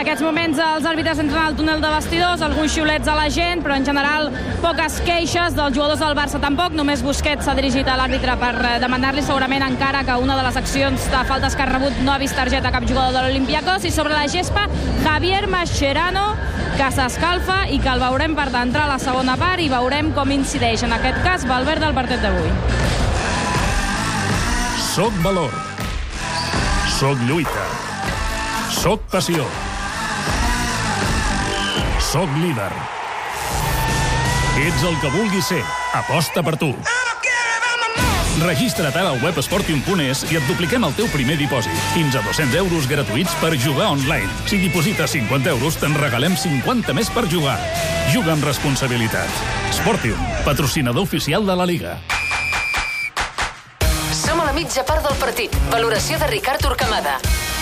aquests moments els àrbitres entren al túnel de vestidors, alguns xiulets a la gent, però en general poques queixes dels jugadors del Barça tampoc. Només Busquets s'ha dirigit a l'àrbitre per demanar-li segurament encara que una de les accions de faltes que ha rebut no ha vist targeta a cap jugador de l'Olympiacos. I sobre la gespa, Javier Mascherano, que s'escalfa i que el veurem per d'entrar a la segona part i veurem com incideix en aquest cas Valverde al partit d'avui. Soc valor. Soc lluita. Soc passió. Soc líder. Ets el que vulguis ser. Aposta per tu. Registra't ara al web Sportium.es i et dupliquem el teu primer dipòsit. Fins a 200 euros gratuïts per jugar online. Si diposites 50 euros, te'n regalem 50 més per jugar. Juga amb responsabilitat. Sportium, patrocinador oficial de la Liga. Som a la mitja part del partit. Valoració de Ricard Torquemada.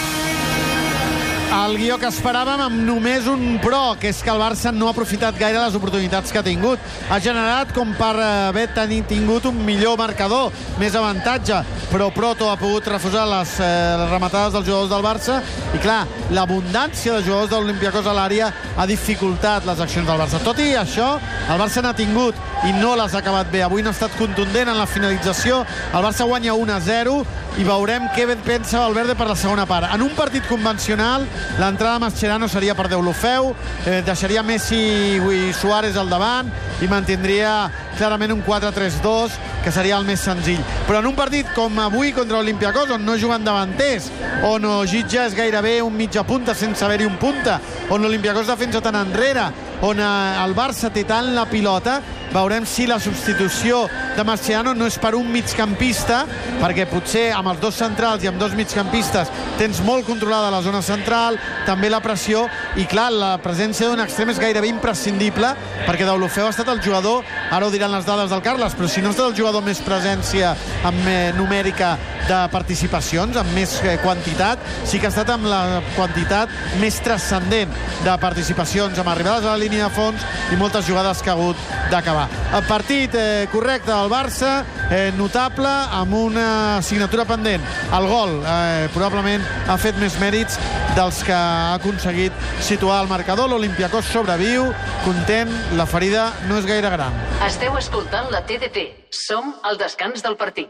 El guió que esperàvem amb només un però, que és que el Barça no ha aprofitat gaire les oportunitats que ha tingut. Ha generat com per haver tingut un millor marcador, més avantatge, però Proto ha pogut refusar les rematades dels jugadors del Barça i, clar, l'abundància de jugadors de l'Olympiacos a l'àrea ha dificultat les accions del Barça. Tot i això, el Barça n'ha tingut i no les ha acabat bé. Avui no ha estat contundent en la finalització. El Barça guanya 1-0 i veurem què pensa Valverde per la segona part. En un partit convencional, l'entrada de Mascherano seria per Deulofeu, deixaria Messi i Suárez al davant i mantindria clarament un 4-3-2, que seria el més senzill. Però en un partit com avui contra l'Olympiacos, on no juguen davanters, on Ojitja és gairebé un mitja punta sense haver-hi un punta, on l'Olympiacos defensa tan enrere, on el Barça té tant la pilota, veurem si la substitució de Mascherano no és per un migcampista, perquè potser amb els dos centrals i amb dos migcampistes tens molt controlada la zona central, també la pressió, i clar, la presència d'un extrem és gairebé imprescindible, perquè Deulofeu ha estat el jugador, ara ho diran les dades del Carles, però si no ha estat el jugador més presència numèrica de participacions, amb més quantitat, sí que ha estat amb la quantitat més transcendent de participacions, amb arribades a la línia de fons i moltes jugades que ha hagut d'acabar. El partit correcte del Barça, notable, amb una assignatura pendent. El gol probablement ha fet més mèrits dels que ha aconseguit situar el marcador. L'Olympiacos sobreviu, content, la ferida no és gaire gran. Esteu escoltant la TDT. Som al descans del partit.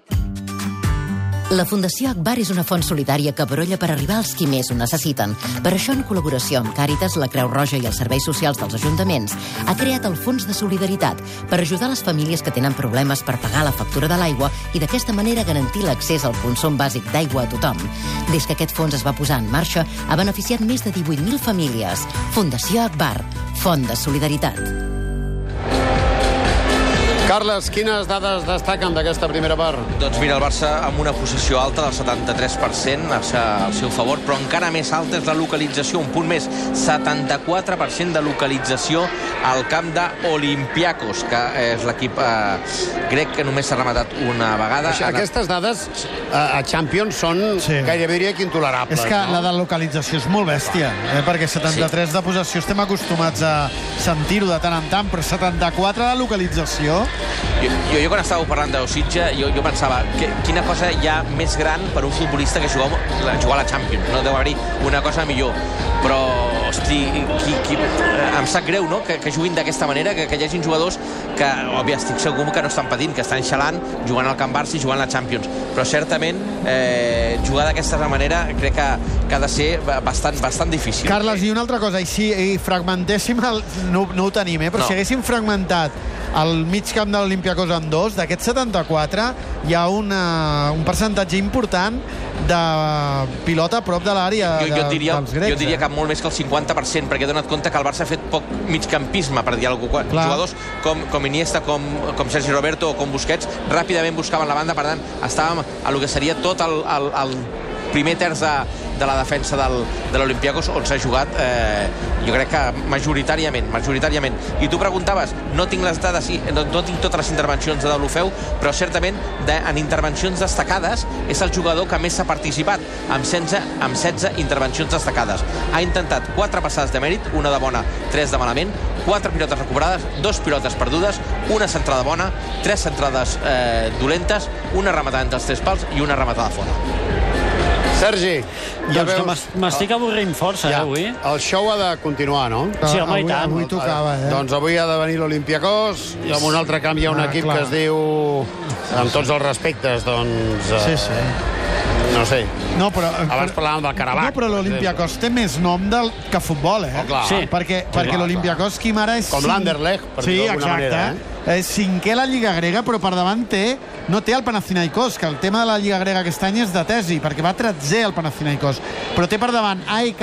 La Fundació Akbar és una font solidària que brolla per arribar als qui més ho necessiten. Per això, en col·laboració amb Càritas, la Creu Roja i els serveis socials dels ajuntaments, ha creat el Fons de Solidaritat per ajudar les famílies que tenen problemes per pagar la factura de l'aigua i d'aquesta manera garantir l'accés al consum bàsic d'aigua a tothom. Des que aquest fons es va posar en marxa, ha beneficiat més de 18.000 famílies. Fundació Akbar, Font de Solidaritat. Carles, quines dades destaquen d'aquesta primera part? Doncs mira, el Barça amb una possessió alta del 73% al seu favor, però encara més alta és la localització, un punt més, 74% de localització al camp d'Olympiacos, que és l'equip grec que només s'ha rematat una vegada. Aquestes dades a Champions són gairebé diria que intolerables. És que la de localització és molt bèstia, perquè 73 de possessió estem acostumats a sentir-ho de tant en tant, però 74 de localització... Jo quan estàveu parlant d'Ositja, jo pensava quina cosa hi ha més gran per un futbolista que jugar a la Champions. No deu haver-hi una cosa millor. Però, hosti, em sap greu, no?, que juguin d'aquesta manera, que hi hagi jugadors que, òbviament, estic segur que no estan patint, que estan xalant, jugant al Camp Barça i jugant a la Champions. Però, certament, jugar d'aquesta manera crec que ha de ser bastant difícil. Carles, i una altra cosa, i si fragmentéssim, no ho tenim, però si haguéssim fragmentat el mig camp de l'Olympiacos en dos, d'aquests 74 hi ha un percentatge important de pilota a prop de l'àrea dels grecs. Jo diria que molt més que el 50%, perquè he donat compte que el Barça ha fet poc migcampisme, per dir alguna cosa. Jugadors com Iniesta, com Sergi Roberto o com Busquets ràpidament buscaven la banda, per tant estàvem a lo que seria tot el primer terç de la defensa de l'Olympiacos, on s'ha jugat jo crec que majoritàriament. I tu preguntaves, no tinc les dades, no tinc totes les intervencions de Deulofeu, però certament en intervencions destacades és el jugador que més s'ha participat, amb 16 intervencions destacades. Ha intentat 4 passades de mèrit, una de bona, 3 de malament, 4 pilotes recuperades, 2 pilotes perdudes, una centrada bona, 3 centrades dolentes, una rematada entre els 3 pals i una rematada fora. Sergi, ja Doncs veus... que m'estic avorrint força, avui. El show ha de continuar, no? Sí, home, i tant. Avui tocava, Doncs avui ha de venir l'Olympiacos i amb un altre camp hi ha un equip que es diu, amb tots els respectes, doncs... Sí. No sé. No, però... Abans parlàvem del Karabakh. No, però l'Olympiacos té més nom que futbol, Oh, clar. Sí. Perquè l'Olympiacos Quim ara és... Com l'Anderlecht, per dir-ho d'alguna manera, És cinquè a la Lliga Grega, però per davant no té el Panathinaikos, que el tema de la Lliga Grega aquest any és de tesi, perquè va 13è el Panathinaikos. Però té per davant AEK,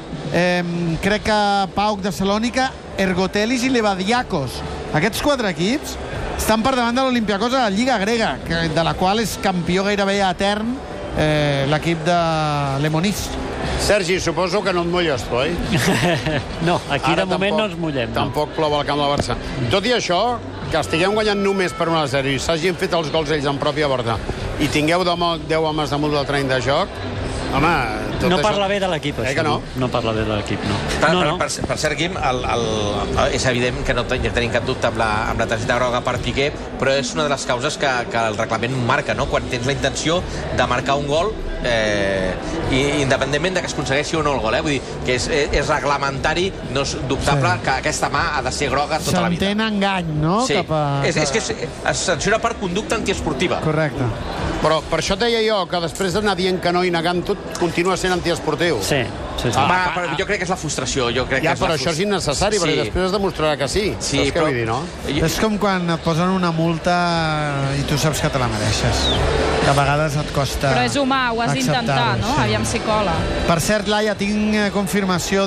crec que PAOK de Salònica, Ergotelis i Levadiakos. Aquests 4 equips estan per davant de l'Olympiacos a la Lliga Grega, de la qual és campió gairebé etern l'equip de Lemonis. Sergi, suposo que no et mulles tu, oi? No, aquí de moment no ens mullem. Tampoc plou al camp del Barça. Tot i això, que estiguem guanyant només per 1-0 i s'hagin fet els gols ells en pròpia porta i tingueu 10 homes damunt del terreny de joc, home... No parla bé de l'equip, això. Que no? No parla bé de l'equip, no. Per cert, Guim, és evident que no tenim cap dubte amb la targeta groga per Piqué, però és una de les causes que el reglament marca, no? Quan tens la intenció de marcar un gol, independentment de que es aconsegueixi o no el gol, vull dir que és reglamentari, no és dubtable que aquesta mà ha de ser groga tota la vida. S'entén engany, no? Sí, és que es sanciona per conducta antiesportiva. Correcte. Però per això deia jo que després d'anar dient que no i negant tot, continua sent antiesportiu. Sí. Però jo crec que és la frustració. Però això és innecessari, perquè després es demostrarà que sí. Saps què vull dir, no? És com quan et posen una multa i tu saps que te la mereixes. Que a vegades et costa... Però és humà, ho has d'intentar, no? Sí. Aviam si cola. Per cert, Laia, tinc confirmació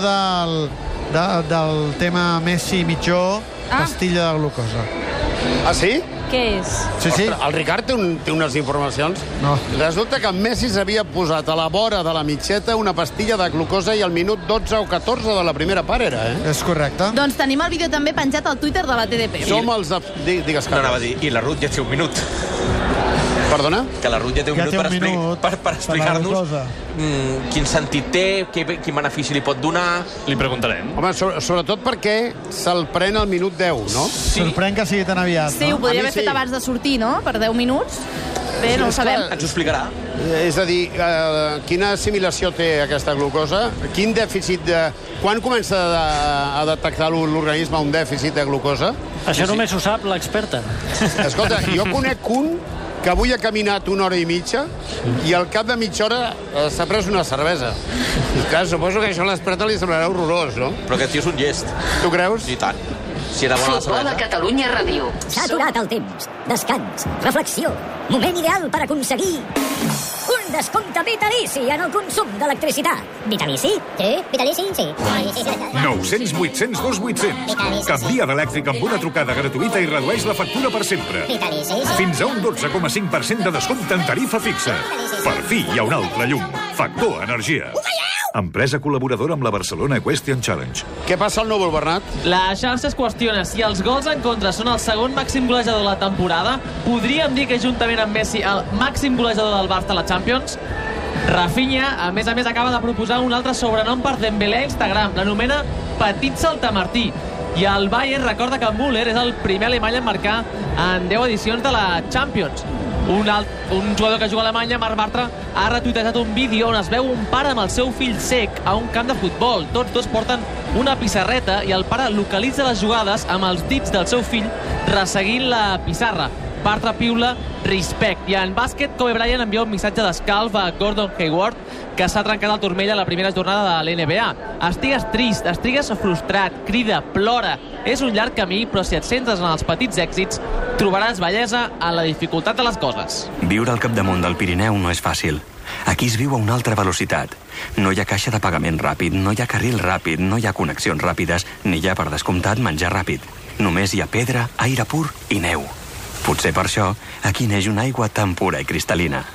del tema Messi mitjó, pastilla de glucosa. Ah, sí? Què és? Sí. Ostres, el Ricard té unes informacions. No. Resulta que Messi s'havia posat a la vora de la mitxeta una pastilla de glucosa i al minut 12 o 14 de la primera part era, És correcte. Doncs tenim el vídeo també penjat al Twitter de la TDP. Som els... Digues, No, anava a dir, i la Ruth ja té un minut. Perdona? Que la Ruth ja té un minut per explicar-nos quin sentit té, quin benefici li pot donar. Li preguntarem. Home, sobretot perquè se'l pren al minut 10, no? Sorprèn que sigui tan aviat, Sí, ho podria haver fet abans de sortir, no? Per 10 minuts. Bé, no ho sabem. Ens ho explicarà. És a dir, quina assimilació té aquesta glucosa? Quin dèficit de... Quan comença a detectar l'organisme un dèficit de glucosa? Això només ho sap l'experta. Escolta, jo conec un que avui ha caminat 1 hora i mitja i al cap de mitja hora s'ha pres una cervesa. Clar, suposo que això a l'experta li semblarà horrorós, no? Però aquest tio és un llest. Tu creus? I tant. Si era bona la Futbol a cervesa. Catalunya Ràdio. S'ha aturat el temps. Descans, reflexió, moment ideal per aconseguir un descompte vitalici en el consum d'electricitat. Vitalici? Sí, vitalici, sí. 900 800 2800. Canvia d'elèctric amb una trucada gratuïta i redueix la factura per sempre. Fins a un 12,5% de descompte en tarifa fixa. Per fi hi ha un altre llum. Factor Energia. Empresa col·laboradora amb la Barcelona Equestrian Challenge. Què passa al núvol, Bernat? La xarxa es qüestiona si els gols en contra són el segon màxim golejador de la temporada. Podríem dir que juntament amb Messi el màxim golejador del Barça a la Champions. Rafinha, a més, acaba de proposar un altre sobrenom per Dembélé a Instagram. L'anomena Petit Saltamartí. I el Bayern recorda que Müller és el primer alemany en marcar en 10 edicions de la Champions. Un jugador que juga a Alemanya, Marc Bartra, ha retuitejat un vídeo on es veu un pare amb el seu fill cec a un camp de futbol. Tots dos porten una pissarreta i el pare localitza les jugades amb els dits del seu fill resseguint la pissarra. Bartra piula respect. I en bàsquet, Kobe Bryant envia un missatge d'escalf a Gordon Hayward, que s'ha trencat el turmell a la primera jornada de l'NBA. Estigues trist, estigues frustrat, crida, plora. És un llarg camí, però si et centres en els petits èxits, trobaràs bellesa en la dificultat de les coses. Viure al capdamunt del Pirineu no és fàcil. Aquí es viu a una altra velocitat. No hi ha caixa de pagament ràpid, no hi ha carril ràpid, no hi ha connexions ràpides, ni hi ha, per descomptat, menjar ràpid. Només hi ha pedra, aire pur i neu. Potser per això aquí neix una aigua tan pura i cristal·lina.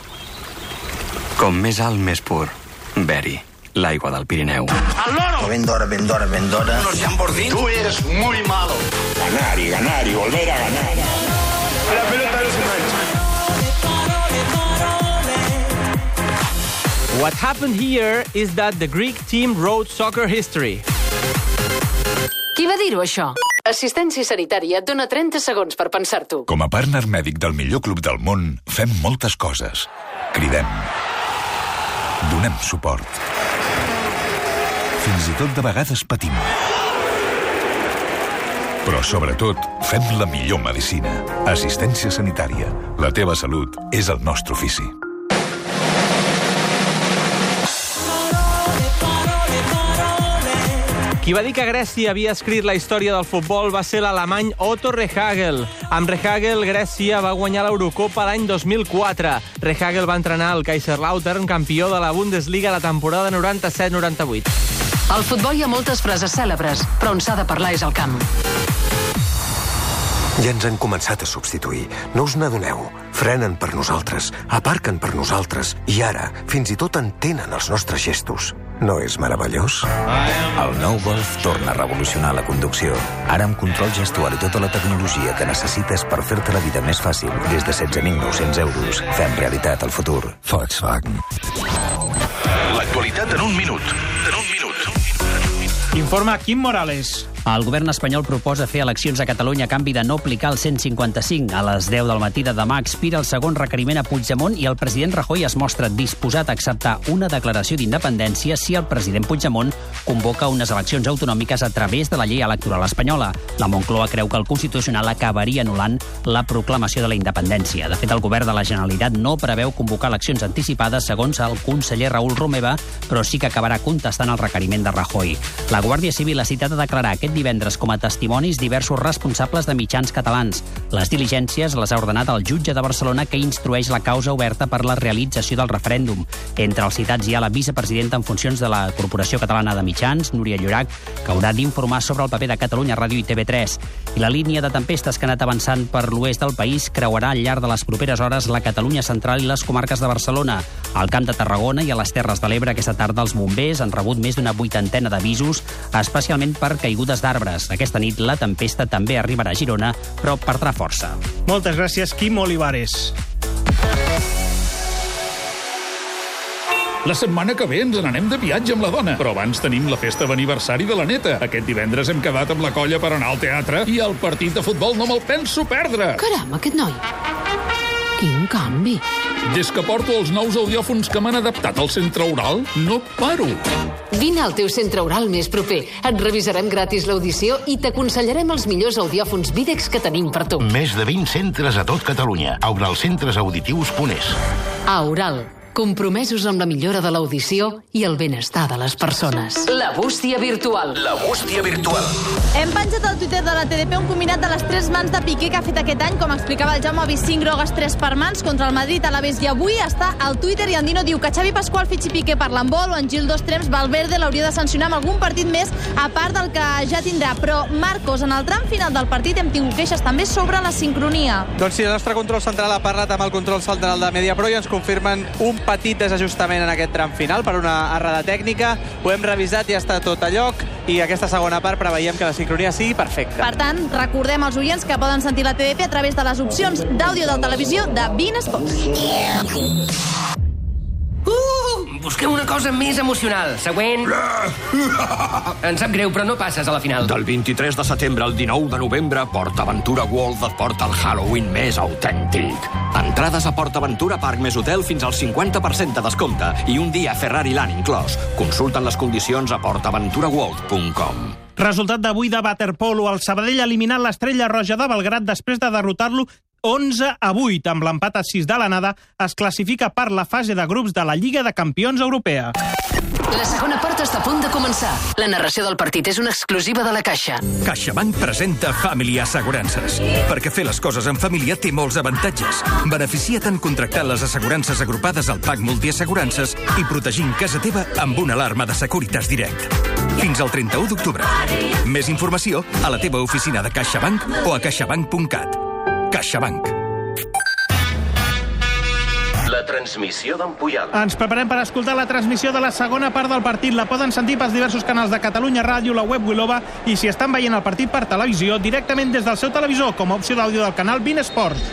Com més alt, més pur. Beri, l'aigua del Pirineu. ¡Al loro! Vendora. Unos Lamborghini. Tú eres muy malo. Ganar y volver a ganar. La pelota no se mancha. What happened here is that the Greek team wrote soccer history. Qui va dir-ho, això? Assistència sanitària et dona 30 segons per pensar-t'ho. Com a partner mèdic del millor club del món, fem moltes coses. Cridem. donem suport. Fins i tot de vegades patim. Però sobretot fem la millor medicina. Assistència sanitària. La teva salut és el nostre ofici. Qui va dir que Grècia havia escrit la història del futbol va ser l'alemany Otto Rehhagel. Amb Rehhagel, Grècia va guanyar l'Eurocopa l'any 2004. Rehhagel va entrenar el Kaiserslautern, campió de la Bundesliga la temporada 97-98. Al futbol hi ha moltes frases cèlebres, però on s'ha de parlar és al camp. Ja ens han començat a substituir. No us n'adoneu. Frenen per nosaltres, aparquen per nosaltres i ara fins i tot entenen els nostres gestos. No és meravellós? El nou Golf torna a revolucionar la conducció. Ara amb control gestual i tota la tecnologia que necessites per fer-te la vida més fàcil. Des de 16.900 euros. Fem realitat el futur. Volkswagen. L'actualitat en un minut. Informa Quim Morales. El govern espanyol proposa fer eleccions a Catalunya a canvi de no aplicar el 155. A les 10 del matí de demà expira el segon requeriment a Puigdemont i el president Rajoy es mostra disposat a acceptar una declaració d'independència si el president Puigdemont convoca unes eleccions autonòmiques a través de la llei electoral espanyola. La Moncloa creu que el Constitucional acabaria anul·lant la proclamació de la independència. De fet, el govern de la Generalitat no preveu convocar eleccions anticipades, segons el conseller Raül Romeva, però sí que acabarà contestant el requeriment de Rajoy. La Guàrdia Civil ha citat a declarar aquest divendres com a testimonis diversos responsables de mitjans catalans. Les diligències les ha ordenat el jutge de Barcelona, que instrueix la causa oberta per la realització del referèndum. Entre els citats hi ha la vicepresidenta en funcions de la Corporació Catalana de Mitjans, Núria Llorach, que haurà d'informar sobre el paper de Catalunya Ràdio i TV3. I la línia de tempestes que ha anat avançant per l'oest del país creuarà al llarg de les properes hores la Catalunya central i les comarques de Barcelona. Al Camp de Tarragona i a les Terres de l'Ebre aquesta tarda els bombers han rebut més d'una 80 d'avisos, especialment per caigudes d'arbres. Aquesta nit la tempesta també arribarà a Girona, però perdrà força. Moltes gràcies, Quim Olivares. La setmana que ve ens n'anem de viatge amb la dona, però abans tenim la festa d'aniversari de la neta. Aquest divendres hem quedat amb la colla per anar al teatre i el partit de futbol no me'l penso perdre. Caram, aquest noi. Quin canvi. Des que porto els nous audiòfons que m'han adaptat al centre oral, no paro. Vine al teu centre oral més proper. Et revisarem gratis l'audició i t'aconsellarem els millors audiòfons Videx que tenim per tu. Més de 20 centres a tot Catalunya. Auralcentresauditius.es. Aural, compromesos amb la millora de l'audició i el benestar de les persones. La bústia virtual. La bústia virtual. Hem penjat al Twitter de la TDP un combinat de les 3 mans de Piqué que ha fet aquest any, com explicava el Jaume, ha vist 5 grogues, 3 per mans contra el Madrid a l'Aves, i avui està al Twitter i en Dino diu que Xavi Pasqual fitxi Piqué per l'handbol, o en Gil Dos Trems Valverde l'hauria de sancionar amb algun partit més a part del que ja tindrà. Però, Marcos, en el tram final del partit hem tingut queixes també sobre la sincronia. Doncs sí, el nostre control central ha parlat amb el control central de Mediapro i ens confirmen un petit desajustament en aquest tram final per una errada tècnica. Ho hem revisat i està tot a lloc, i aquesta segona part preveiem que la sincronia sigui perfecta. Per tant, recordem als oients que poden sentir la TDP a través de les opcions d'àudio de la televisió de Bein Sports. Busquem una cosa més emocional. Següent. Em sap greu, però no passes a la final. Del 23 de setembre al 19 de novembre, PortAventura World et porta el Halloween més autèntic. Entrades a PortAventura Parc més hotel fins al 50% de descompte i un dia Ferrari Land inclòs. Consulta'n les condicions a portaventuraworld.com. Resultat d'avui de waterpolo. El Sabadell ha eliminat l'Estrella Roja de Belgrat després de derrotar-lo 11-8. Amb l'empat a 6 de l'anada es classifica per la fase de grups de la Lliga de Campions Europea. La segona part està a punt de començar. La narració del partit és una exclusiva de la Caixa. CaixaBank presenta Family Assegurances. Perquè fer les coses en família té molts avantatges. Beneficia't en contractant les assegurances agrupades al PAC Multiassegurances i protegint casa teva amb una alarma de Securitas Direct. Fins al 31 d'octubre. Més informació a la teva oficina de CaixaBank o a caixabank.cat. CaixaBank. La transmissió d'en Puyal. Ens preparem per escoltar la transmissió de la segona part del partit. La poden sentir pels diversos canals de Catalunya Ràdio, la web Wilova, i si estan veient el partit per televisió, directament des del seu televisor, com a opció d'àudio del canal Bein Sports.